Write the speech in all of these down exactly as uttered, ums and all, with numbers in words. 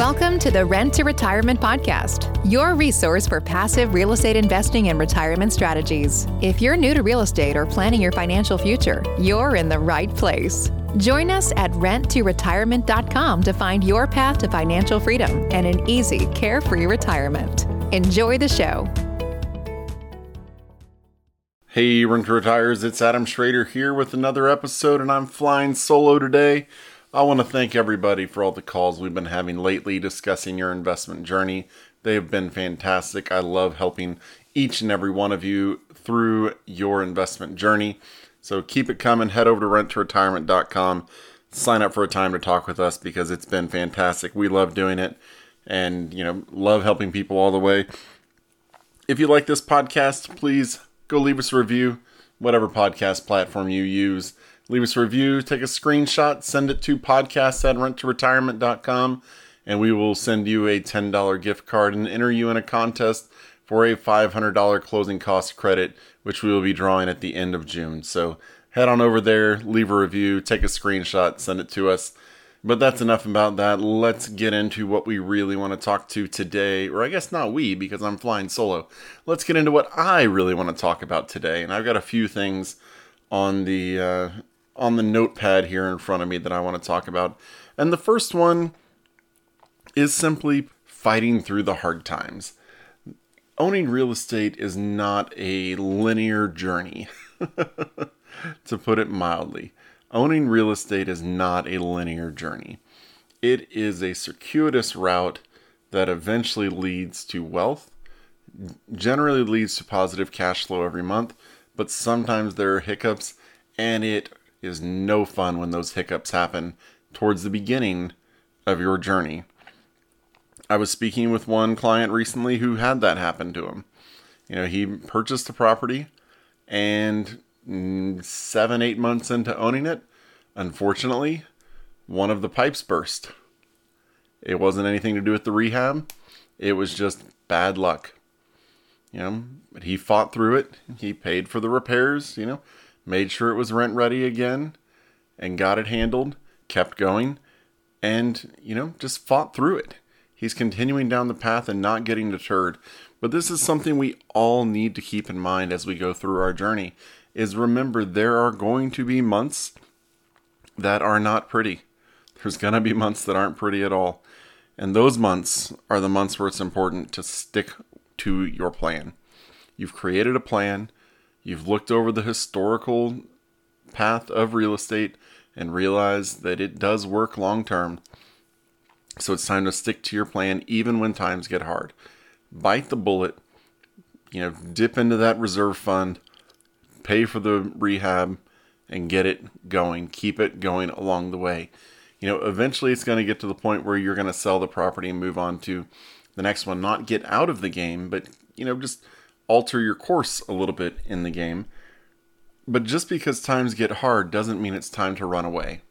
Welcome to the Rent to Retirement Podcast, your resource for passive real estate investing and retirement strategies. If you're new to real estate or planning your financial future, you're in the right place. Join us at rent to retirement dot com to find your path to financial freedom and an easy, carefree retirement. Enjoy the show. Hey, Rent to Retires, it's Adam Schrader here with another episode, and I'm flying solo today. I want to thank everybody for all the calls we've been having lately discussing your investment journey. They have been fantastic. I love helping each and every one of you through your investment journey. So keep it coming. Head over to rent to retirement dot com. Sign up for a time to talk with us because it's been fantastic. We love doing it and, you know, love helping people all the way. If you like this podcast, please go leave us a review, whatever podcast platform you use. Leave us a review, take a screenshot, send it to podcast at rent to retirement dot com, and we will send you a ten dollars gift card and enter you in a contest for a five hundred dollars closing cost credit, which we will be drawing at the end of June. So head on over there, leave a review, take a screenshot, send it to us. But that's enough about that. Let's get into what we really want to talk to today, or I guess not we, because I'm flying solo. Let's get into what I really want to talk about today, and I've got a few things on the uh, on the notepad here in front of me that I want to talk about. And the first one is simply fighting through the hard times. Owning real estate is not a linear journey, to put it mildly. Owning real estate is not a linear journey. It is a circuitous route that eventually leads to wealth, generally leads to positive cash flow every month, but sometimes there are hiccups, and it is no fun when those hiccups happen towards the beginning of your journey. I was speaking with one client recently who had that happen to him. You know, he purchased a property, and seven, eight months into owning it, unfortunately, one of the pipes burst. It wasn't anything to do with the rehab. It was just bad luck. You know, but he fought through it. He paid for the repairs, you know, made sure it was rent ready again and got it handled, kept going, and, you know, just fought through it. He's continuing down the path and not getting deterred. But this is something we all need to keep in mind as we go through our journey, is remember there are going to be months that are not pretty. There's going to be months that aren't pretty at all. And those months are the months where it's important to stick to your plan. You've created a plan. You've looked over the historical path of real estate and realized that it does work long term. So it's time to stick to your plan even when times get hard. Bite the bullet, you know, dip into that reserve fund, pay for the rehab, and get it going. Keep it going along the way. You know, eventually it's going to get to the point where you're going to sell the property and move on to the next one. Not get out of the game, but, you know, just alter your course a little bit in the game. But just because times get hard doesn't mean it's time to run away.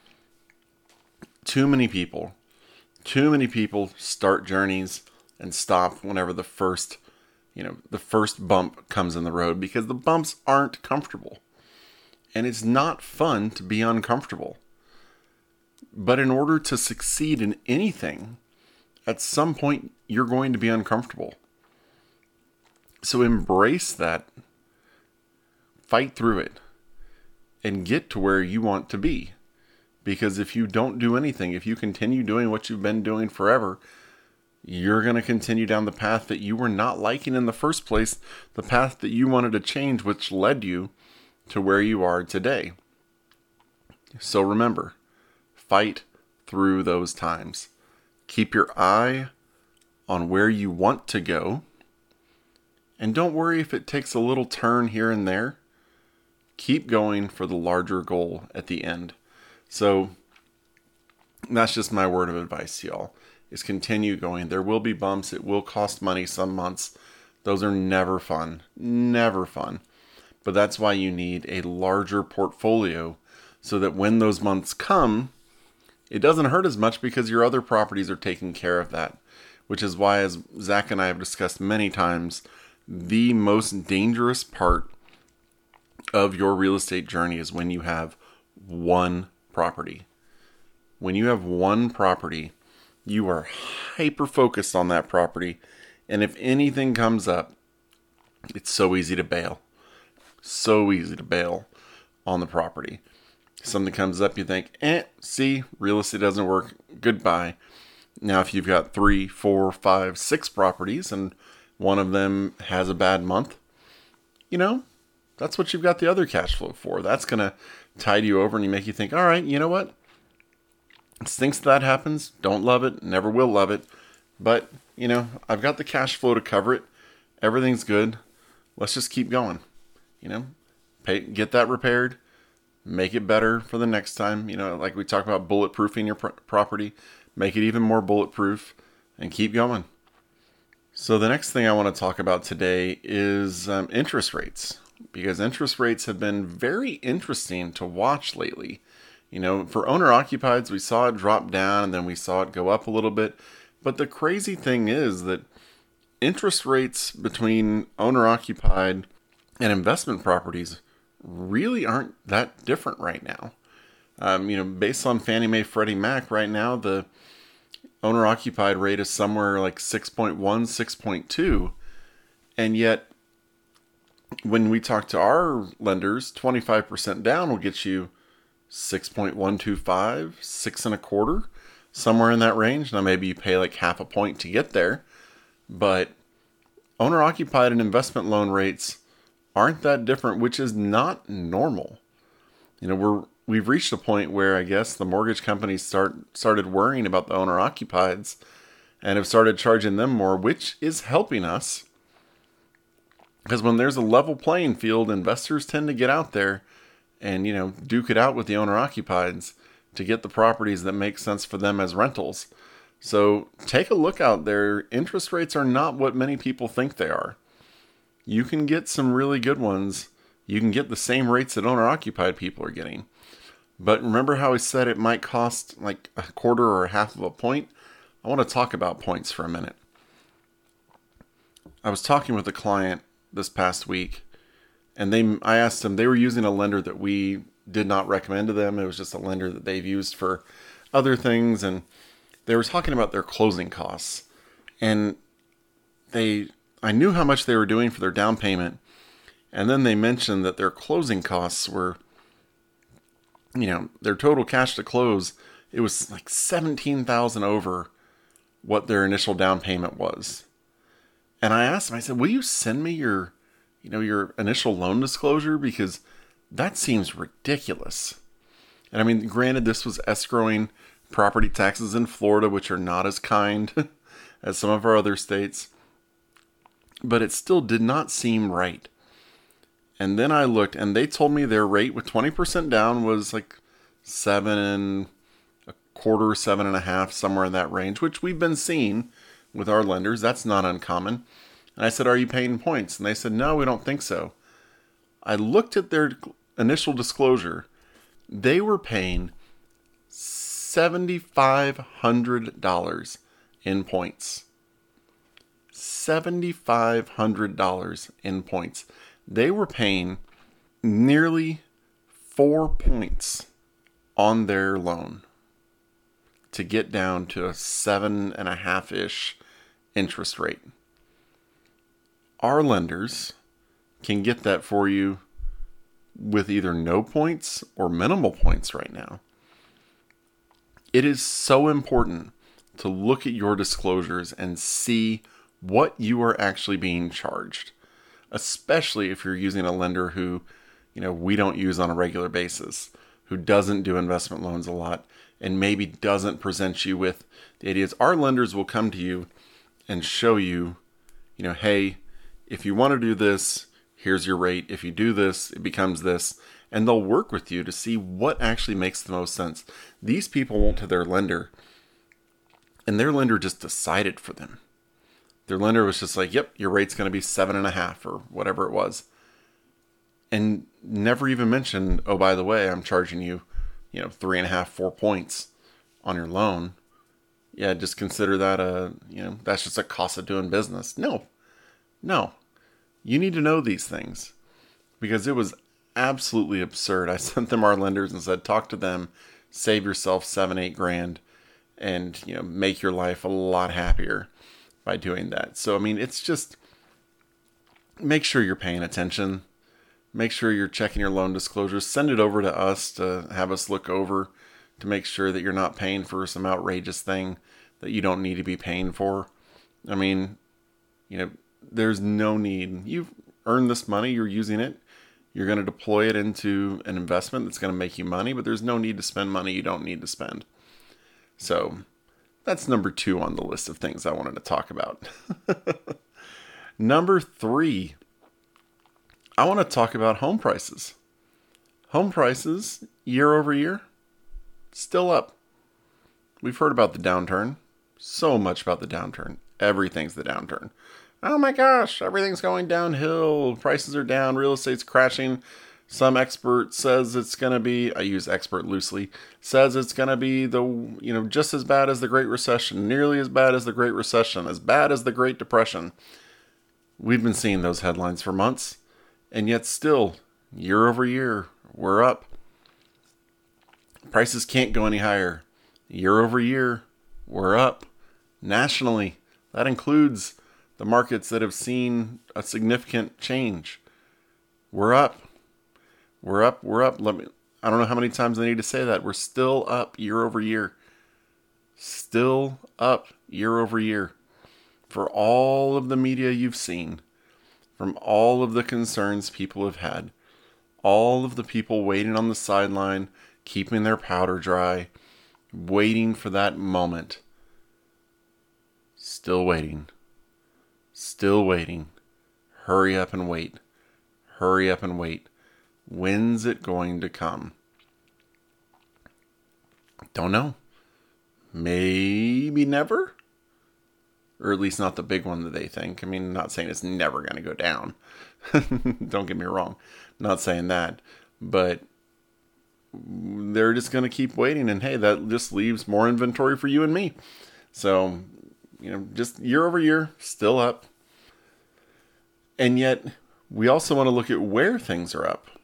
Too many people, too many people start journeys and stop whenever the first, you know, the first bump comes in the road, because the bumps aren't comfortable. And it's not fun to be uncomfortable. But in order to succeed in anything, at some point you're going to be uncomfortable. So embrace that, fight through it, and get to where you want to be. Because if you don't do anything, if you continue doing what you've been doing forever, you're going to continue down the path that you were not liking in the first place, the path that you wanted to change, which led you to where you are today. So remember, fight through those times. Keep your eye on where you want to go. And don't worry if it takes a little turn here and there. Keep going for the larger goal at the end. So that's just my word of advice to y'all, is continue going. There will be bumps. It will cost money some months. Those are never fun. Never fun. But that's why you need a larger portfolio, so that when those months come, it doesn't hurt as much because your other properties are taking care of that. Which is why, as Zach and I have discussed many times, the most dangerous part of your real estate journey is when you have one property. When you have one property You are hyper focused on that property. And if anything comes up, it's so easy to bail. So easy to bail on the property. Something comes up, you think, eh, see, real estate doesn't work. Goodbye. Now, if you've got three, four, five, six properties and one of them has a bad month, you know, that's what you've got the other cash flow for. That's going to tide you over and you make you think, all right, you know what? Stinks that happens. Don't love it. Never will love it. But, you know, I've got the cash flow to cover it. Everything's good. Let's just keep going. You know, pay, get that repaired. Make it better for the next time. You know, like we talk about bulletproofing your pr- property. Make it even more bulletproof and keep going. So the next thing I want to talk about today is um, interest rates. Because interest rates have been very interesting to watch lately. You know, for owner-occupieds, we saw it drop down and then we saw it go up a little bit. But the crazy thing is that interest rates between owner-occupied and investment properties really aren't that different right now. Um, you know, based on Fannie Mae, Freddie Mac, right now, the owner-occupied rate is somewhere like six point one, six point two. And yet, when we talk to our lenders, twenty-five percent down will get you six point one two five, six and a quarter, somewhere in that range. Now, maybe you pay like half a point to get there, but owner-occupied and investment loan rates aren't that different, which is not normal. You know, we're we've reached a point where I guess the mortgage companies start started worrying about the owner-occupieds and have started charging them more, which is helping us. Because when there's a level playing field, investors tend to get out there and, you know, duke it out with the owner-occupieds to get the properties that make sense for them as rentals. So take a look out there. Interest rates are not what many people think they are. You can get some really good ones. You can get the same rates that owner-occupied people are getting. But remember how I said it might cost like a quarter or a half of a point? I want to talk about points for a minute. I was talking with a client this past week, and they I asked them, they were using a lender that we did not recommend to them. It was just a lender that they've used for other things, and they were talking about their closing costs. And they I knew how much they were doing for their down payment, and then they mentioned that their closing costs were, you know, their total cash to close, it was like seventeen thousand dollars over what their initial down payment was. And I asked them, I said, will you send me your, you know, your initial loan disclosure? Because that seems ridiculous. And I mean, granted, this was escrowing property taxes in Florida, which are not as kind as some of our other states. But it still did not seem right. And then I looked, and they told me their rate with twenty percent down was like seven and a quarter, seven and a half, somewhere in that range, which we've been seeing with our lenders. That's not uncommon. And I said, are you paying points? And they said, no, we don't think so. I looked at their initial disclosure. They were paying seven thousand five hundred dollars in points. seven thousand five hundred dollars in points. They were paying nearly four points on their loan to get down to a seven and a half-ish interest rate. Our lenders can get that for you with either no points or minimal points right now. It is so important to look at your disclosures and see what you are actually being charged, especially if you're using a lender who, you know, we don't use on a regular basis, who doesn't do investment loans a lot, and maybe doesn't present you with the ideas. Our lenders will come to you and show you, you know, hey, if you want to do this, here's your rate. If you do this, it becomes this. And they'll work with you to see what actually makes the most sense. These people went to their lender, and their lender just decided for them. Their lender was just like, yep, your rate's going to be seven and a half or whatever it was. And never even mentioned, oh, by the way, I'm charging you, you know, three and a half, four points on your loan. Yeah, just consider that a, you know, that's just a cost of doing business. No, no. You need to know these things because it was absolutely absurd. I sent them our lenders and said, talk to them, save yourself seven, eight grand, and, you know, make your life a lot happier by doing that. So, I mean, it's just make sure you're paying attention. Make sure you're checking your loan disclosures. Send it over to us to have us look over to make sure that you're not paying for some outrageous thing that you don't need to be paying for. I mean, you know, there's no need. You've earned this money. You're using it. You're going to deploy it into an investment that's going to make you money, but there's no need to spend money you don't need to spend. So that's number two on the list of things I wanted to talk about. Number three, I want to talk about home prices. Home prices, year over year, still up. We've heard about the downturn. So much about the downturn. Everything's the downturn. Oh my gosh, everything's going downhill. Prices are down. Real estate's crashing. Some expert says it's going to be, I use expert loosely, says it's going to be the, you know, just as bad as the Great Recession, nearly as bad as the Great Recession, as bad as the Great Depression. We've been seeing those headlines for months, and yet still, year over year, we're up. Prices can't go any higher. Year over year, we're up. Nationally, that includes the markets that have seen a significant change. We're up. We're up. We're up. Let me, I don't know how many times I need to say that. We're still up year over year. Still up year over year. For all of the media you've seen, from all of the concerns people have had, all of the people waiting on the sideline, keeping their powder dry, waiting for that moment. Still waiting. Still waiting. Hurry up and wait. Hurry up and wait. When's it going to come? Don't know. Maybe never? Or at least not the big one that they think. I mean, I'm not saying it's never going to go down. Don't get me wrong. I'm not saying that. But they're just going to keep waiting. And hey, that just leaves more inventory for you and me. So, you know, just year over year, still up. And yet, we also want to look at where things are up.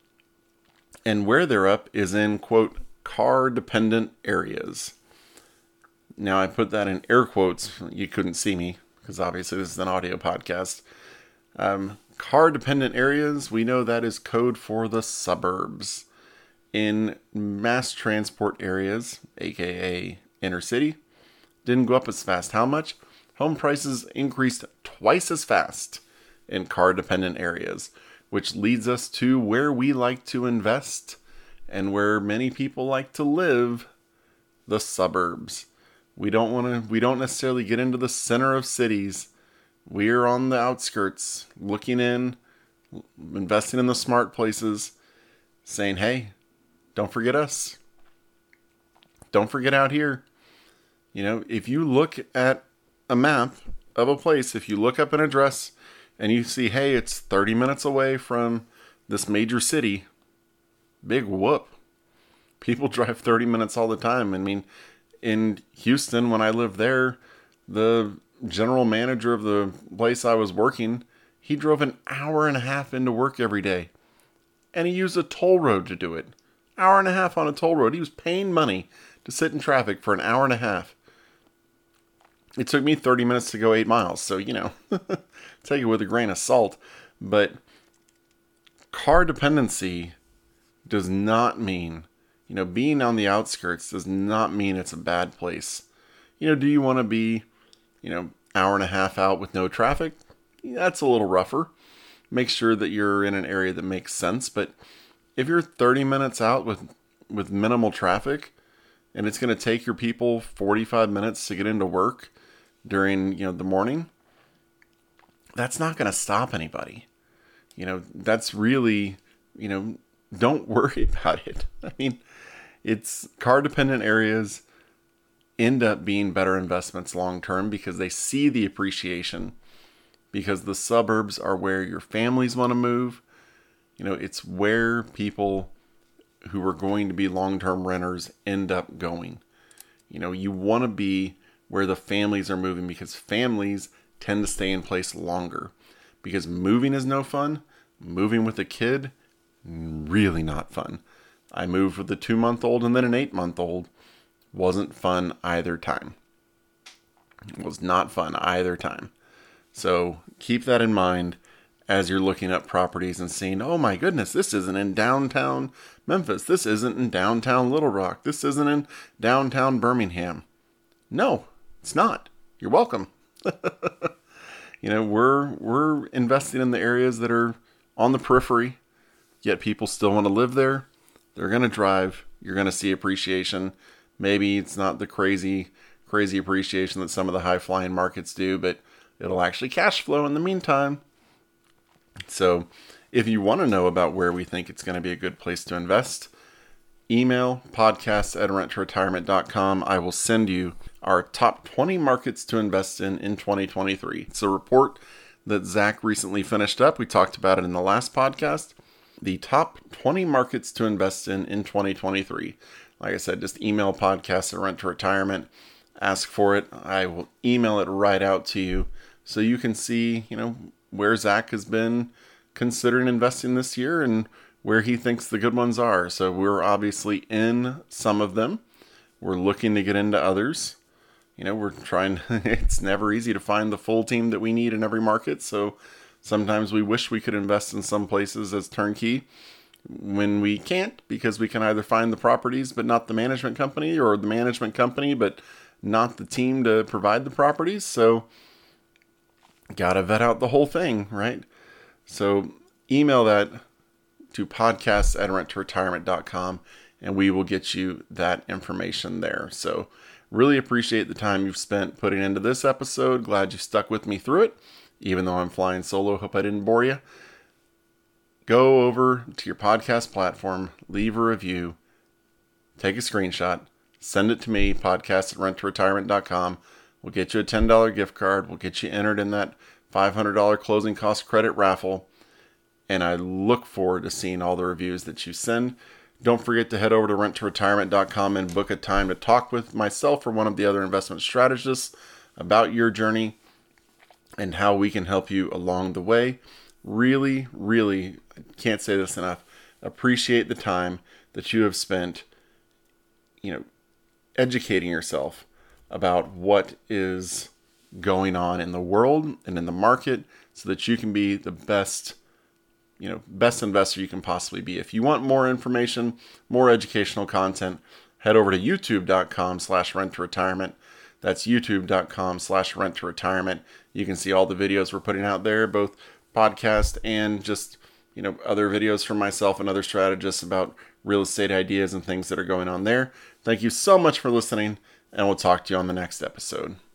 And where they're up is in, quote, car-dependent areas. Now, I put that in air quotes. You couldn't see me, because obviously this is an audio podcast. Um, car-dependent areas, we know that is code for the suburbs. In mass transport areas, aka inner city, didn't go up as fast. How much? Home prices increased twice as fast in car-dependent areas, which leads us to where we like to invest and where many people like to live, the suburbs. We don't want to, we don't necessarily get into the center of cities. We're on the outskirts, looking in, investing in the smart places, saying, hey, don't forget us. Don't forget out here. You know, if you look at a map of a place, if you look up an address and you see, hey, it's thirty minutes away from this major city, big whoop. People drive thirty minutes all the time. I mean, in Houston, when I lived there, the general manager of the place I was working, he drove an hour and a half into work every day. And he used a toll road to do it. Hour and a half on a toll road. He was paying money to sit in traffic for an hour and a half. It took me thirty minutes to go eight miles. So, you know, take it with a grain of salt. But car dependency does not mean, you know, being on the outskirts does not mean it's a bad place. You know, do you want to be, you know, hour and a half out with no traffic? Yeah, that's a little rougher. Make sure that you're in an area that makes sense. But if you're thirty minutes out with, with minimal traffic, and it's going to take your people forty-five minutes to get into work during, you know, the morning, that's not going to stop anybody. You know, that's really, you know, don't worry about it. I mean, it's car dependent areas end up being better investments long term because they see the appreciation, because the suburbs are where your families want to move. You know, it's where people who are going to be long-term renters end up going. You know, you want to be where the families are moving because families tend to stay in place longer. Because moving is no fun. Moving with a kid, really not fun. I moved with a two-month-old and then an eight-month-old Wasn't fun either time. It was not fun either time. So keep that in mind as you're looking up properties and seeing, oh my goodness, this isn't in downtown Memphis. This isn't in downtown Little Rock. This isn't in downtown Birmingham. No, it's not. You're welcome. You know, we're we're investing in the areas that are on the periphery, yet people still want to live there. They're going to drive. You're going to see appreciation. Maybe it's not the crazy, crazy appreciation that some of the high-flying markets do, but it'll actually cash flow in the meantime. So if you want to know about where we think it's going to be a good place to invest, email podcast at rent to retirement dot com. I will send you our top twenty markets to invest in in twenty twenty-three. It's a report that Zach recently finished up. We talked about it in the last podcast. The top twenty markets to invest in in twenty twenty-three. Like I said, just email podcast at Rent to Retirement. Ask for it. I will email it right out to you so you can see, you know, where Zach has been considering investing this year and where he thinks the good ones are. So we're obviously in some of them. We're looking to get into others. You know, we're trying, it's never easy to find the full team that we need in every market. So sometimes we wish we could invest in some places as turnkey when we can't, because we can either find the properties but not the management company, or the management company but not the team to provide the properties. So gotta vet out the whole thing, right? So email that to podcast at rent to retirement dot com and we will get you that information there. So really appreciate the time you've spent putting into this episode. Glad you stuck with me through it, even though I'm flying solo. Hope I didn't bore you. Go over to your podcast platform, leave a review, take a screenshot, send it to me, podcast at rent to retirement dot com. We'll get you a ten dollars gift card. We'll get you entered in that five hundred dollars closing cost credit raffle. And I look forward to seeing all the reviews that you send. Don't forget to head over to rent to retirement dot com and book a time to talk with myself or one of the other investment strategists about your journey and how we can help you along the way. Really, really, I can't say this enough, appreciate the time that you have spent, you know, educating yourself about what is going on in the world and in the market so that you can be the best, you know, best investor you can possibly be. If you want more information, more educational content, head over to youtube dot com slash rent to retirement. That's youtube dot com slash rent to retirement. You can see all the videos we're putting out there, both podcast and just, you know, other videos from myself and other strategists about real estate ideas and things that are going on there. Thank you so much for listening, and we'll talk to you on the next episode.